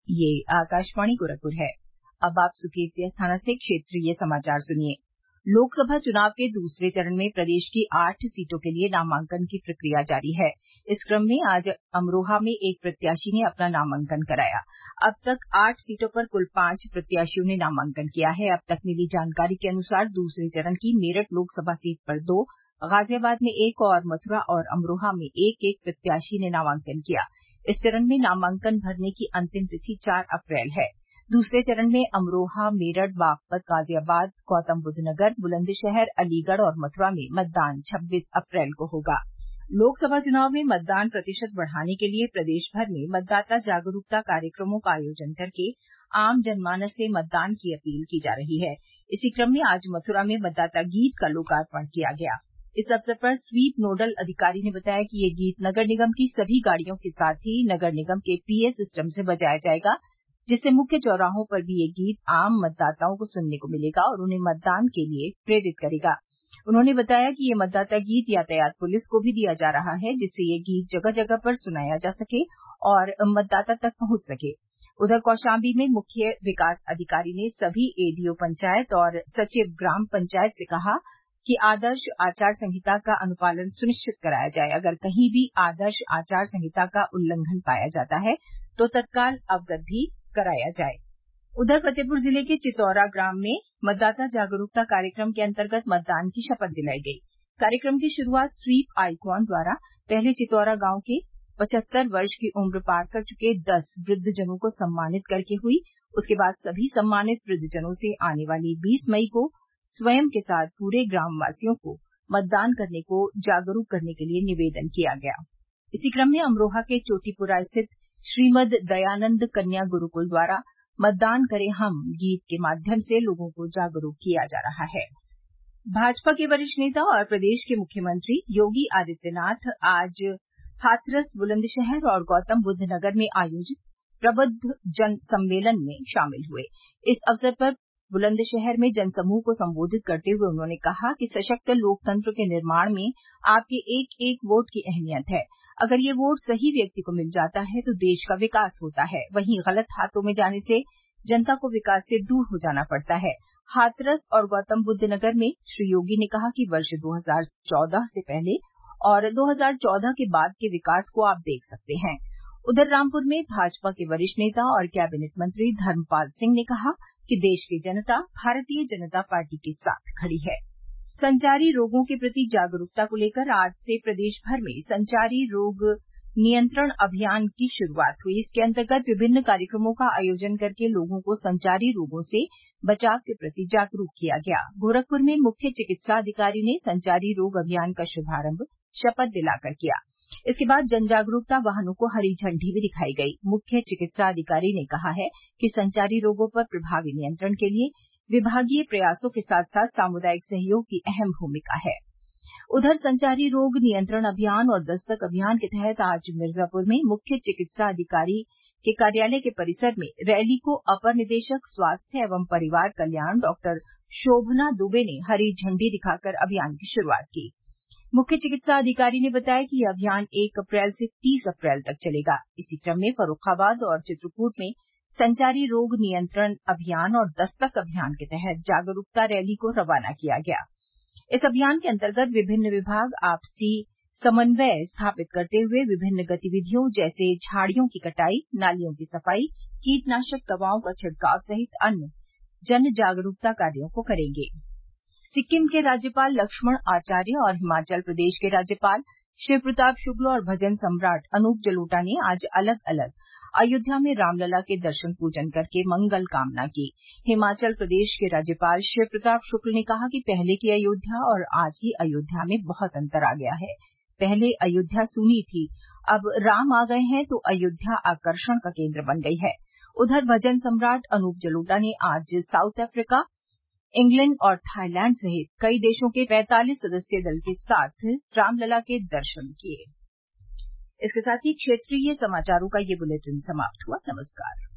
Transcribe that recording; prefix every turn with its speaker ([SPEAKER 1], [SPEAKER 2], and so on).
[SPEAKER 1] ये आकाशवाणी गोरखपुर है। अब आप सुकेत स्थाना से क्षेत्रीय समाचार सुनिए। लोकसभा चुनाव के दूसरे चरण में प्रदेश की 8 सीटों के लिए नामांकन की प्रक्रिया जारी है। इस क्रम में आज अमरोहा में एक प्रत्याशी ने अपना नामांकन कराया। अब तक 8 सीटों पर कुल 5 प्रत्याशियों ने नामांकन किया है। अब तक मिली जानकारी के अनुसार दूसरे चरण की मेरठ लोकसभा सीट पर 2, गाजियाबाद में 1 और मथुरा और अमरोहा में 1-1 प्रत्याशी ने नामांकन किया। इस चरण में नामांकन भरने की अंतिम तिथि 4 अप्रैल है। दूसरे चरण में अमरोहा, मेरठ, बागपत, गाजियाबाद, गौतमबुद्ध नगर, बुलंदशहर, अलीगढ़ और मथुरा में मतदान 26 अप्रैल को होगा। लोकसभा चुनाव में मतदान प्रतिशत बढ़ाने के लिए प्रदेश भर में मतदाता जागरूकता कार्यक्रमों का आयोजन करके आम जनमानस से मतदान की अपील की जा रही है। इसी क्रम में आज मथुरा में मतदाता गीत का लोकार्पण किया गया। इस अवसर पर स्वीप नोडल अधिकारी ने बताया कि ये गीत नगर निगम की सभी गाड़ियों के साथ ही नगर निगम के पीए सिस्टम से बजाया जाएगा, जिससे मुख्य चौराहों पर भी ये गीत आम मतदाताओं को सुनने को मिलेगा और उन्हें मतदान के लिए प्रेरित करेगा। उन्होंने बताया कि ये मतदाता गीत यातायात पुलिस को भी दिया जा रहा है, जिससे ये गीत जगह जगह पर सुनाया जा सके और मतदाता तक पहुंच सके। उधर कौशाम्बी में मुख्य विकास अधिकारी ने सभी एडीओ पंचायत और सचिव ग्राम पंचायत से कहा कि आदर्श आचार संहिता का अनुपालन सुनिश्चित कराया जाए। अगर कहीं भी आदर्श आचार संहिता का उल्लंघन पाया जाता है तो तत्काल अवगत भी कराया जाए। उधर फतेहपुर जिले के चितौरा ग्राम में मतदाता जागरूकता कार्यक्रम के अंतर्गत मतदान की शपथ दिलाई गई। कार्यक्रम की शुरुआत स्वीप आइकॉन द्वारा पहले चितौरा गांव के 75 वर्ष की उम्र पार कर चुके 10 वृद्धजनों को सम्मानित करके हुई। उसके बाद सभी सम्मानित वृद्धजनों से आने वाली 20 मई को स्वयं के साथ पूरे ग्रामवासियों को मतदान करने को जागरूक करने के लिए निवेदन किया गया। इसी क्रम में अमरोहा के चोटीपुरा स्थित श्रीमद दयानंद कन्या गुरुकुल द्वारा मतदान करें हम गीत के माध्यम से लोगों को जागरूक किया जा रहा है। भाजपा के वरिष्ठ नेता और प्रदेश के मुख्यमंत्री योगी आदित्यनाथ आज हाथरस, बुलंदशहर और गौतम बुद्ध नगर में आयोजित प्रबुद्ध जन सम्मेलन में शामिल हुए। इस अवसर पर बुलंदशहर में जनसमूह को संबोधित करते हुए उन्होंने कहा कि सशक्त लोकतंत्र के निर्माण में आपके एक एक वोट की अहमियत है। अगर ये वोट सही व्यक्ति को मिल जाता है तो देश का विकास होता है। वहीं गलत हाथों में जाने से जनता को विकास से दूर हो जाना पड़ता है। हाथरस और गौतम बुद्ध नगर में श्री योगी ने कहा कि वर्ष 2014 से पहले और 2014 के बाद के विकास को आप देख सकते हैं। उधर रामपुर में भाजपा के वरिष्ठ नेता और कैबिनेट मंत्री धर्मपाल सिंह ने कहा कि देश की जनता भारतीय जनता पार्टी के साथ खड़ी है। संचारी रोगों के प्रति जागरूकता को लेकर आज से प्रदेश भर में संचारी रोग नियंत्रण अभियान की शुरुआत हुई। इसके अंतर्गत विभिन्न कार्यक्रमों का आयोजन करके लोगों को संचारी रोगों से बचाव के प्रति जागरूक किया गया। गोरखपुर में मुख्य चिकित्सा अधिकारी ने संचारी रोग अभियान का शुभारंभ शपथ दिलाकर किया। इसके बाद जन जागरूकता वाहनों को हरी झंडी भी दिखाई गई। मुख्य चिकित्सा अधिकारी ने कहा है कि संचारी रोगों पर प्रभावी नियंत्रण के लिए विभागीय प्रयासों के साथ साथ सामुदायिक सहयोग की अहम भूमिका है। उधर संचारी रोग नियंत्रण अभियान और दस्तक अभियान के तहत आज मिर्जापुर में मुख्य चिकित्सा अधिकारी के कार्यालय के परिसर में रैली को अपर निदेशक स्वास्थ्य एवं परिवार कल्याण डॉक्टर शोभना दुबे ने हरी झंडी दिखाकर अभियान की शुरुआत की। मुख्य चिकित्सा अधिकारी ने बताया कि यह अभियान 1 अप्रैल से 30 अप्रैल तक चलेगा। इसी क्रम में फर्रुखाबाद और चित्रकूट में संचारी रोग नियंत्रण अभियान और दस्तक अभियान के तहत जागरूकता रैली को रवाना किया गया। इस अभियान के अंतर्गत विभिन्न विभाग आपसी समन्वय स्थापित करते हुए विभिन्न गतिविधियों जैसे झाड़ियों की कटाई, नालियों की सफाई, कीटनाशक दवाओं का छिड़काव सहित अन्य जन जागरूकता कार्यों को करेंगे। सिक्किम के राज्यपाल लक्ष्मण आचार्य और हिमाचल प्रदेश के राज्यपाल शिव प्रताप शुक्ल और भजन सम्राट अनूप जलोटा ने आज अलग अलग अयोध्या में रामलला के दर्शन पूजन करके मंगल कामना की। हिमाचल प्रदेश के राज्यपाल शिव प्रताप शुक्ल ने कहा कि पहले की अयोध्या और आज की अयोध्या में बहुत अंतर आ गया है। पहले अयोध्या सूनी थी, अब राम आ गए हैं तो अयोध्या आकर्षण का केंद्र बन गई है। उधर भजन सम्राट अनूप जलोटा ने आज साउथ अफ्रीका, इंग्लैंड और थाईलैंड सहित कई देशों के 45 सदस्यीय दल के साथ रामलला के दर्शन किए। इसके साथ ही क्षेत्रीय समाचारों का ये बुलेटिन समाप्त हुआ। नमस्कार।